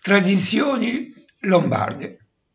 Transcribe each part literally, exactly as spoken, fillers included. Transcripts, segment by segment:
Tradizioni lombarde.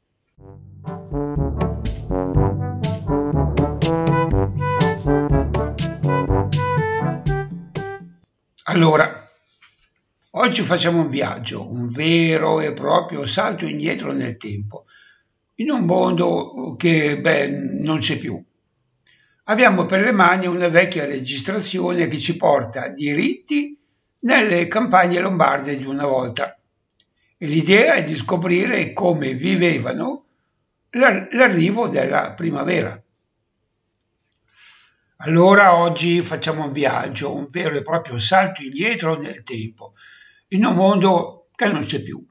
Allora, oggi facciamo un viaggio, un vero e proprio salto indietro nel tempo, in un mondo che, beh, non c'è più. Abbiamo per le mani una vecchia registrazione che ci porta diritti nelle campagne lombarde di una volta. E l'idea è di scoprire come vivevano l'ar- l'arrivo della primavera. Allora oggi facciamo un viaggio, un vero e proprio salto indietro nel tempo, in un mondo che non c'è più.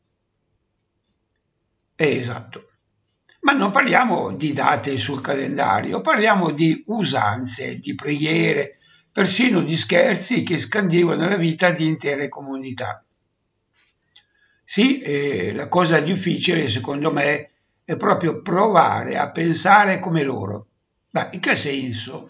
È esatto. Ma non parliamo di date sul calendario, parliamo di usanze, di preghiere, persino di scherzi che scandivano la vita di intere comunità. Sì, eh, la cosa difficile secondo me è proprio provare a pensare come loro. Ma in che senso?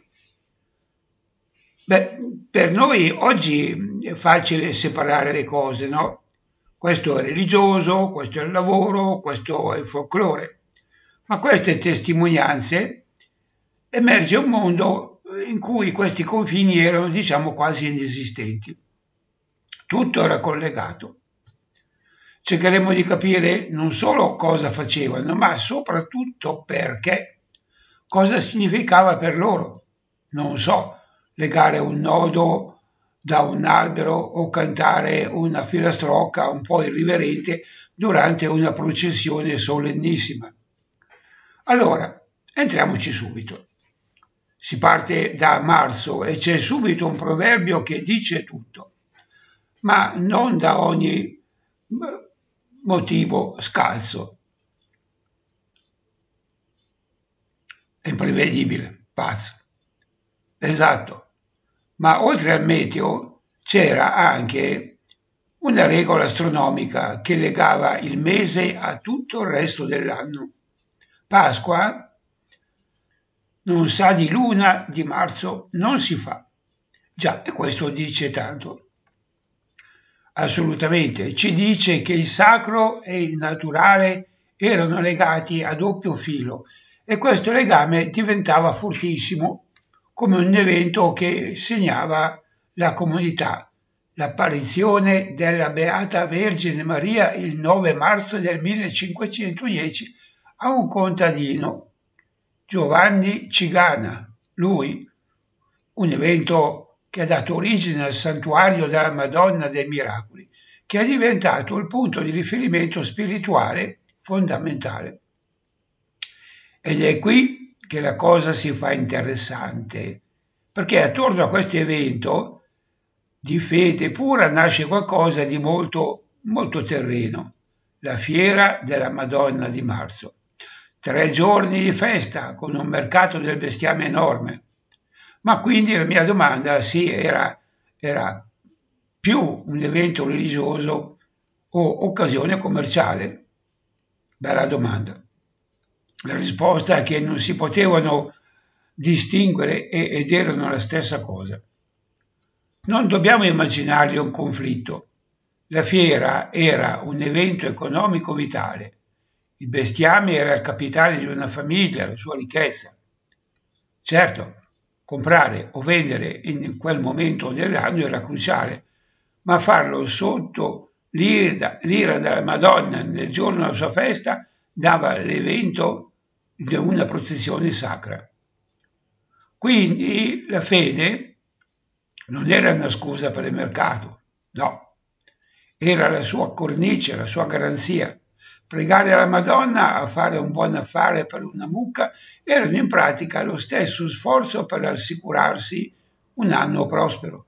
Beh, per noi oggi è facile separare le cose, no? Questo è religioso, questo è il lavoro, questo è il folklore. Ma queste testimonianze emerge un mondo in cui questi confini erano, diciamo, quasi inesistenti. Tutto era collegato. Cercheremo di capire non solo cosa facevano, ma soprattutto perché, cosa significava per loro. Non so, legare un nodo da un albero o cantare una filastrocca un po' irriverente durante una processione solennissima. Allora, entriamoci subito. Si parte da marzo e c'è subito un proverbio che dice tutto, ma non da ogni motivo scalzo. È imprevedibile, pazzo. Esatto. Ma oltre al meteo c'era anche una regola astronomica che legava il mese a tutto il resto dell'anno. Pasqua non sa di luna di marzo non si fa. Già, e questo dice tanto. Assolutamente, ci dice che il sacro e il naturale erano legati a doppio filo e questo legame diventava fortissimo come un evento che segnava la comunità. L'apparizione della Beata Vergine Maria il nove marzo del millecinquecentodieci a un contadino, Giovanni Cigana, lui, un evento che ha dato origine al santuario della Madonna dei Miracoli, che è diventato il punto di riferimento spirituale fondamentale. Ed è qui che la cosa si fa interessante, perché attorno a questo evento di fede pura nasce qualcosa di molto, molto terreno, la fiera della Madonna di marzo. Tre giorni di festa con un mercato del bestiame enorme. Ma quindi la mia domanda sì, era, era più un evento religioso o occasione commerciale? Bella domanda. La risposta è che non si potevano distinguere ed erano la stessa cosa. Non dobbiamo immaginare un conflitto. La fiera era un evento economico vitale. Il bestiame era il capitale di una famiglia, la sua ricchezza. Certo, comprare o vendere in quel momento dell'anno era cruciale, ma farlo sotto l'ira, l'ira della Madonna nel giorno della sua festa dava l'evento di una processione sacra. Quindi la fede non era una scusa per il mercato, no, era la sua cornice, la sua garanzia. Pregare la Madonna a fare un buon affare per una mucca erano in pratica lo stesso sforzo per assicurarsi un anno prospero.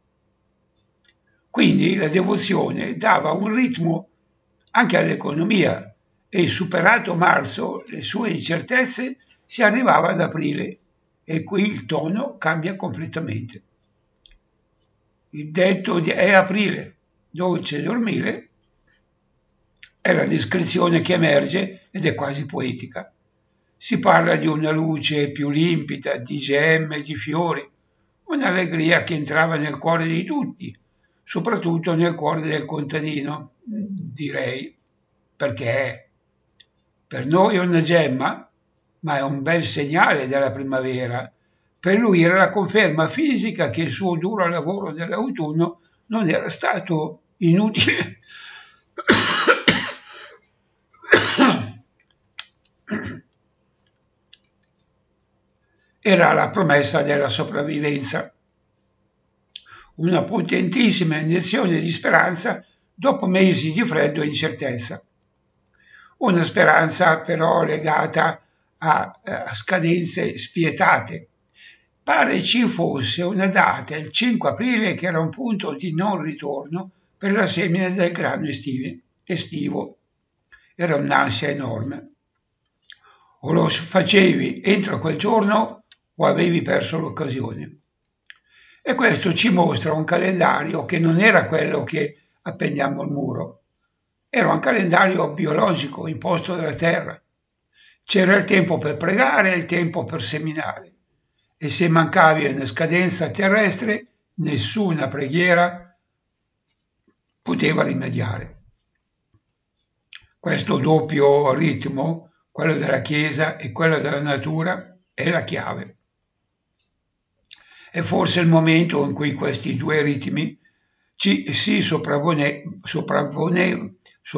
Quindi la devozione dava un ritmo anche all'economia e superato marzo le sue incertezze si arrivava ad aprile e qui il tono cambia completamente. Il detto di è aprile, dolce dormire, è la descrizione che emerge ed è quasi poetica. Si parla di una luce più limpida, di gemme, di fiori, un'allegria che entrava nel cuore di tutti, soprattutto nel cuore del contadino, direi, perché per noi è una gemma, ma è un bel segnale della primavera. Per lui era la conferma fisica che il suo duro lavoro dell'autunno non era stato inutile. Era la promessa della sopravvivenza, una potentissima iniezione di speranza dopo mesi di freddo e incertezza. Una speranza però legata a, a scadenze spietate. Pare ci fosse una data, il cinque aprile, che era un punto di non ritorno per la semina del grano estivi, estivo. Era un'ansia enorme. O lo facevi entro quel giorno o avevi perso l'occasione. E questo ci mostra un calendario che non era quello che appeniamo al muro. Era un calendario biologico imposto dalla terra. C'era il tempo per pregare e il tempo per seminare. E se mancavi a una scadenza terrestre, nessuna preghiera poteva rimediare. Questo doppio ritmo, quello della Chiesa e quello della natura, è la chiave. È forse il momento in cui questi due ritmi ci si sopravvone, sopravvone,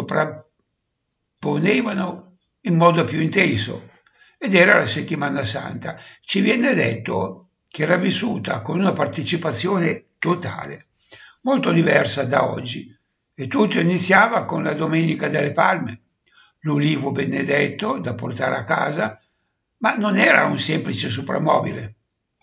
sovrapponevano in modo più intenso, ed era la settimana santa. Ci viene detto che era vissuta con una partecipazione totale, molto diversa da oggi, e tutto iniziava con la Domenica delle Palme, l'ulivo benedetto da portare a casa, ma non era un semplice soprammobile.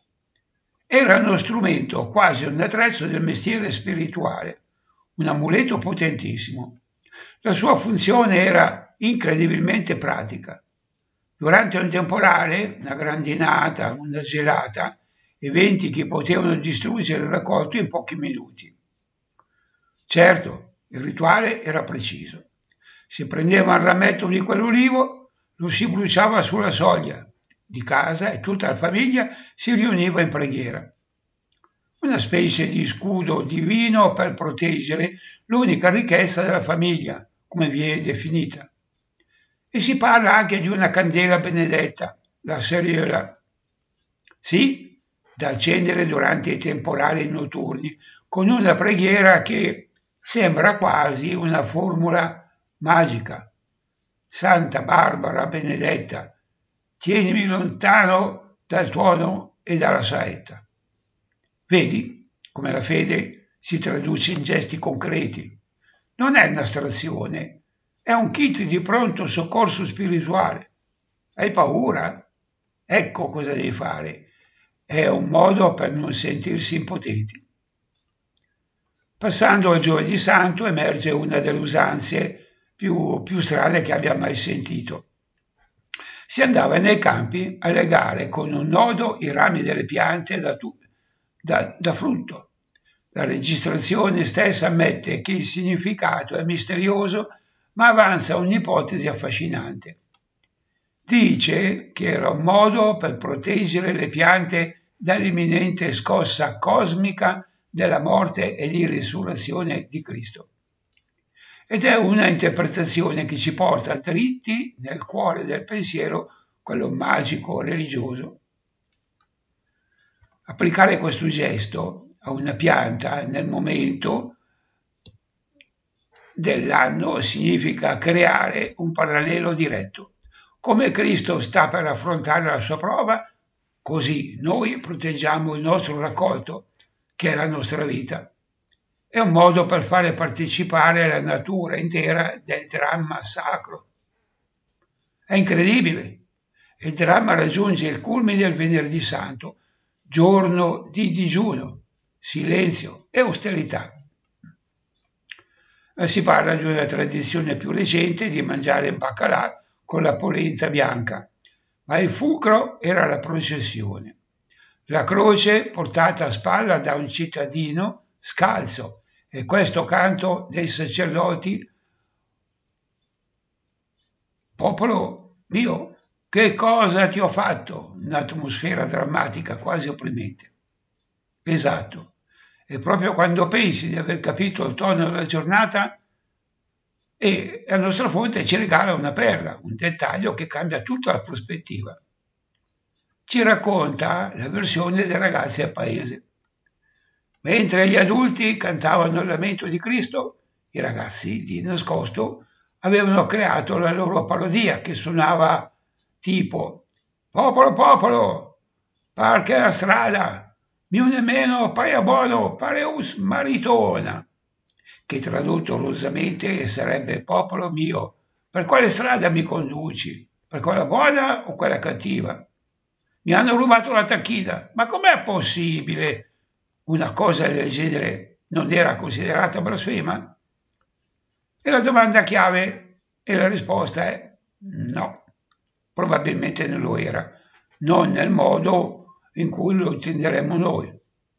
Era uno strumento, quasi un attrezzo del mestiere spirituale, un amuleto potentissimo. La sua funzione era incredibilmente pratica. Durante un temporale, una grandinata, una gelata, eventi che potevano distruggere il raccolto in pochi minuti. Certo, il rituale era preciso. Si prendeva il rametto di quell'ulivo, lo si bruciava sulla soglia di casa e tutta la famiglia si riuniva in preghiera. Una specie di scudo divino per proteggere l'unica ricchezza della famiglia, come viene definita. E si parla anche di una candela benedetta, la seriola. Sì, da accendere durante i temporali notturni, con una preghiera che sembra quasi una formula magica. Santa Barbara Benedetta, tienimi lontano dal tuono e dalla saetta. Vedi come la fede si traduce in gesti concreti. Non è un'astrazione, è un kit di pronto soccorso spirituale. Hai paura? Ecco cosa devi fare. È un modo per non sentirsi impotenti. Passando al Giovedì Santo emerge una delle usanze più, più strane che abbia mai sentito. Si andava nei campi a legare con un nodo i rami delle piante da, tu, da, da frutto. La registrazione stessa ammette che il significato è misterioso, ma avanza un'ipotesi affascinante. Dice che era un modo per proteggere le piante dall'imminente scossa cosmica della morte e di risurrezione di Cristo. Ed è una interpretazione che ci porta dritti nel cuore del pensiero, quello magico religioso. Applicare questo gesto a una pianta nel momento dell'anno significa creare un parallelo diretto. Come Cristo sta per affrontare la sua prova, così noi proteggiamo il nostro raccolto, che è la nostra vita. È un modo per fare partecipare la natura intera del dramma sacro. È incredibile. Il dramma raggiunge il culmine il venerdì santo, giorno di digiuno, silenzio e austerità. Si parla di una tradizione più recente di mangiare baccalà con la polenta bianca, ma il fulcro era la processione. La croce portata a spalla da un cittadino scalzo e questo canto dei sacerdoti: popolo mio, che cosa ti ho fatto? Un'atmosfera drammatica quasi opprimente. Esatto, e proprio quando pensi di aver capito il tono della giornata, e la nostra fonte ci regala una perla, un dettaglio che cambia tutta la prospettiva. Ci racconta la versione dei ragazzi a paese. Mentre gli adulti cantavano il lamento di Cristo, i ragazzi di nascosto avevano creato la loro parodia che suonava tipo «Popolo, popolo, perché la strada, mi une meno, paia buono, pareus maritona», che tradotto rosamente sarebbe «Popolo mio, per quale strada mi conduci? Per quella buona o quella cattiva? Mi hanno rubato la tacchina, ma com'è possibile? Una cosa del genere non era considerata blasfema?» E la domanda chiave e la risposta è no, probabilmente non lo era, non nel modo in cui lo intenderemmo noi,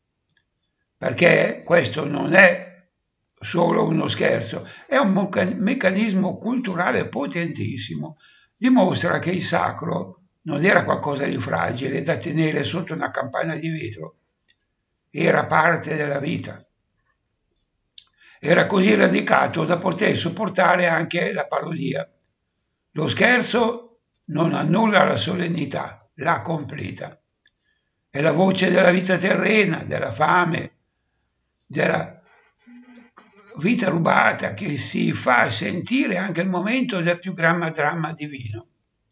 perché questo non è solo uno scherzo, è un meccanismo culturale potentissimo, dimostra che il sacro non era qualcosa di fragile da tenere sotto una campana di vetro, era parte della vita. Era così radicato da poter sopportare anche la parodia. Lo scherzo non annulla la solennità, la completa. È la voce della vita terrena, della fame, della vita rubata che si fa sentire anche al momento del più grande dramma divino.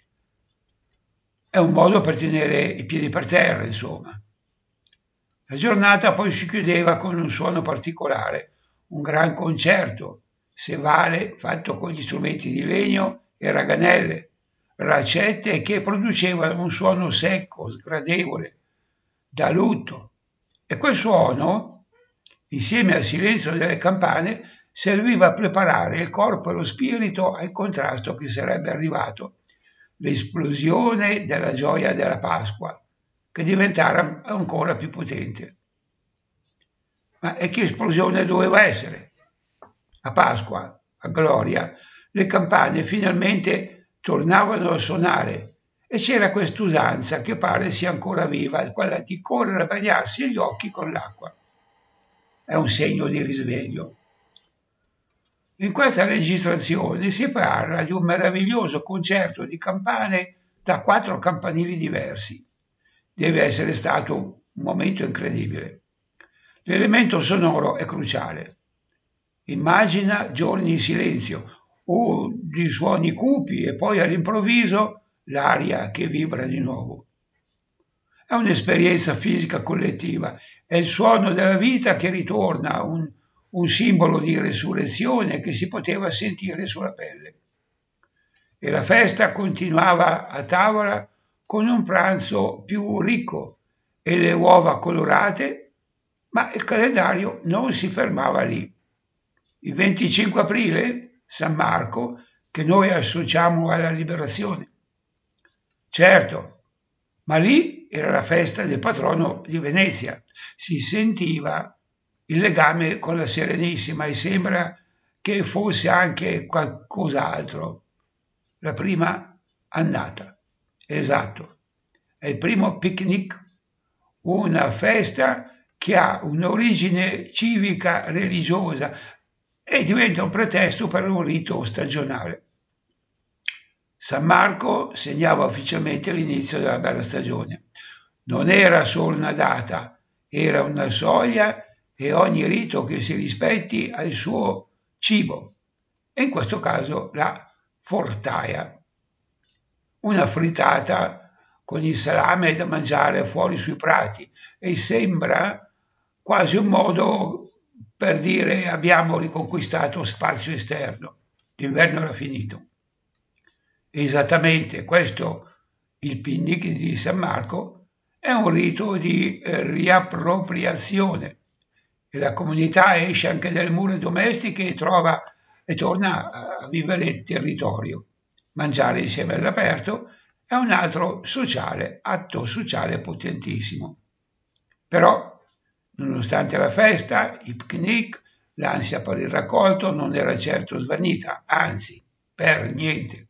È un modo per tenere i piedi per terra, insomma. La giornata poi si chiudeva con un suono particolare, un gran concerto, se vale, fatto con gli strumenti di legno e raganelle, racette che producevano un suono secco, sgradevole, da lutto. E quel suono, insieme al silenzio delle campane, serviva a preparare il corpo e lo spirito al contrasto che sarebbe arrivato, l'esplosione della gioia della Pasqua, che diventava ancora più potente. Ma e che esplosione doveva essere? A Pasqua, a Gloria, le campane finalmente tornavano a suonare e c'era quest'usanza che pare sia ancora viva, quella di correre a bagnarsi gli occhi con l'acqua. È un segno di risveglio. In questa registrazione si parla di un meraviglioso concerto di campane da quattro campanili diversi. Deve essere stato un momento incredibile. L'elemento sonoro è cruciale. Immagina giorni in silenzio o di suoni cupi e poi all'improvviso l'aria che vibra di nuovo. È un'esperienza fisica collettiva, è il suono della vita che ritorna, un, un simbolo di resurrezione che si poteva sentire sulla pelle. E la festa continuava a tavola con un pranzo più ricco e le uova colorate, ma il calendario non si fermava lì. Il venticinque aprile, San Marco, che noi associamo alla liberazione. Certo, ma lì era la festa del patrono di Venezia, si sentiva il legame con la Serenissima e sembra che fosse anche qualcos'altro. La prima annata, esatto, è il primo picnic, una festa che ha un'origine civica religiosa e diventa un pretesto per un rito stagionale. San Marco segnava ufficialmente l'inizio della bella stagione. Non era solo una data, era una soglia e ogni rito che si rispetti ha il suo cibo, e in questo caso la fortaia, una frittata con il salame da mangiare fuori sui prati, e sembra quasi un modo per dire abbiamo riconquistato spazio esterno, l'inverno era finito. Esattamente questo, il picnic di San Marco, è un rito di eh, riappropriazione e la comunità esce anche dalle mura domestiche e, trova, e torna a vivere il territorio. Mangiare insieme all'aperto è un altro sociale, atto sociale potentissimo. Però, nonostante la festa, il picnic, l'ansia per il raccolto non era certo svanita, anzi, per niente.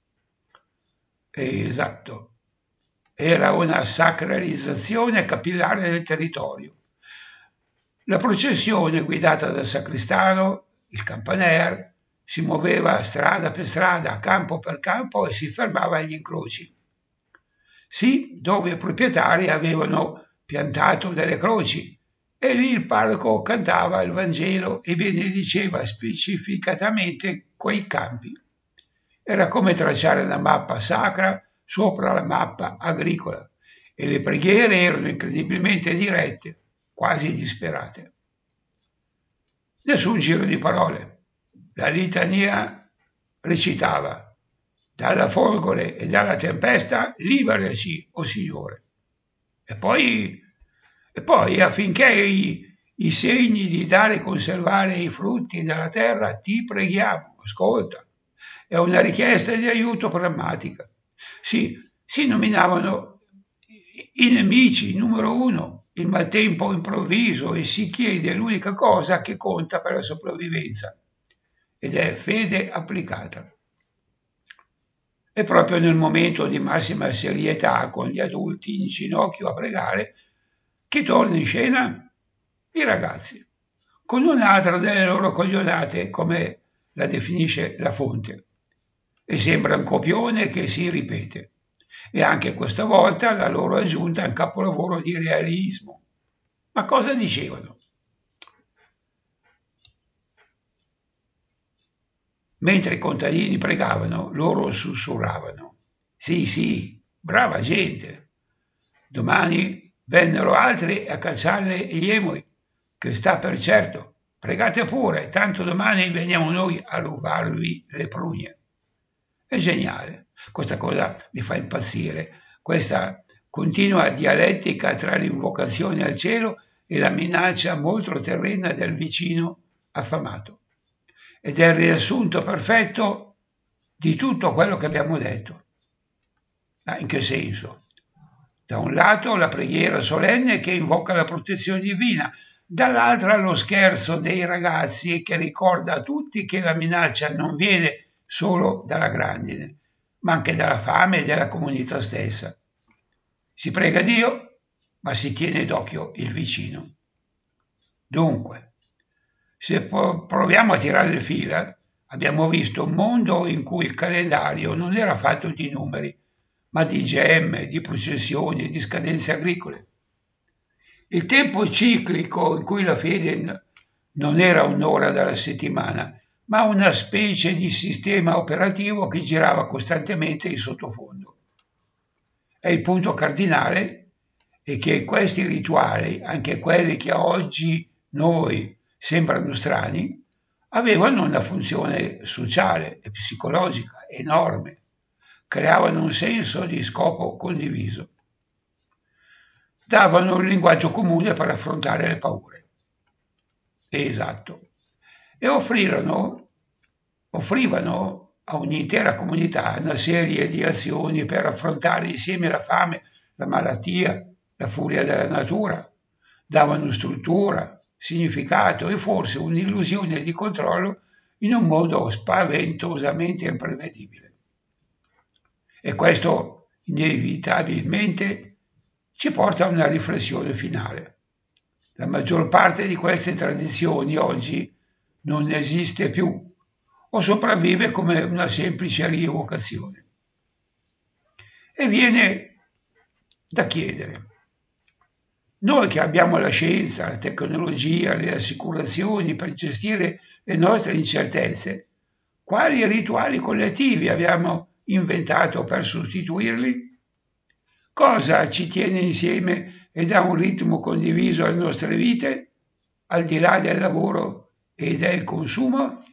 Esatto, era una sacralizzazione capillare del territorio. La processione guidata dal sacristano, il campaner, si muoveva strada per strada, campo per campo e si fermava agli incroci. Sì, dove i proprietari avevano piantato delle croci e lì il parroco cantava il Vangelo e benediceva specificatamente quei campi. Era come tracciare una mappa sacra sopra la mappa agricola e le preghiere erano incredibilmente dirette, quasi disperate. Nessun giro di parole. La litania recitava: dalla folgore e dalla tempesta liberaci, o Signore. E poi, e poi affinché i, i segni di dare e conservare i frutti della terra, ti preghiamo, ascolta. È una richiesta di aiuto pragmatica. Si, si nominavano i nemici numero uno, il maltempo improvviso e si chiede l'unica cosa che conta per la sopravvivenza, ed è fede applicata. E proprio nel momento di massima serietà, con gli adulti in ginocchio a pregare, chi torna in scena? I ragazzi, con un'altra delle loro coglionate, come la definisce la fonte. E sembra un copione che si ripete. E anche questa volta la loro aggiunta è un capolavoro di realismo. Ma cosa dicevano? Mentre i contadini pregavano, loro sussurravano: sì, sì, brava gente. Domani vennero altri a cacciare gli emoi, che sta per certo. Pregate pure, tanto domani veniamo noi a rubarvi le prugne. È geniale, questa cosa mi fa impazzire, questa continua dialettica tra l'invocazione al cielo e la minaccia molto terrena del vicino affamato. Ed è il riassunto perfetto di tutto quello che abbiamo detto. Ma in che senso? Da un lato la preghiera solenne che invoca la protezione divina, dall'altra lo scherzo dei ragazzi che ricorda a tutti che la minaccia non viene solo dalla grandine, ma anche dalla fame e dalla comunità stessa. Si prega Dio, ma si tiene d'occhio il vicino. Dunque, se proviamo a tirare le fila, abbiamo visto un mondo in cui il calendario non era fatto di numeri, ma di gemme, di processioni, di scadenze agricole. Il tempo ciclico in cui la fede non era un'ora dalla settimana, ma una specie di sistema operativo che girava costantemente in sottofondo. E il punto cardinale è che questi rituali, anche quelli che a oggi noi sembrano strani, avevano una funzione sociale e psicologica enorme, creavano un senso di scopo condiviso, davano un linguaggio comune per affrontare le paure. Esatto. E offrirono, offrivano a un'intera comunità una serie di azioni per affrontare insieme la fame, la malattia, la furia della natura, davano struttura, significato e forse un'illusione di controllo in un mondo spaventosamente imprevedibile. E questo inevitabilmente ci porta a una riflessione finale. La maggior parte di queste tradizioni oggi non esiste più o sopravvive come una semplice rievocazione. E viene da chiedere: noi che abbiamo la scienza, la tecnologia, le assicurazioni per gestire le nostre incertezze, quali rituali collettivi abbiamo inventato per sostituirli? Cosa ci tiene insieme e dà un ritmo condiviso alle nostre vite, al di là del lavoro e del consumo?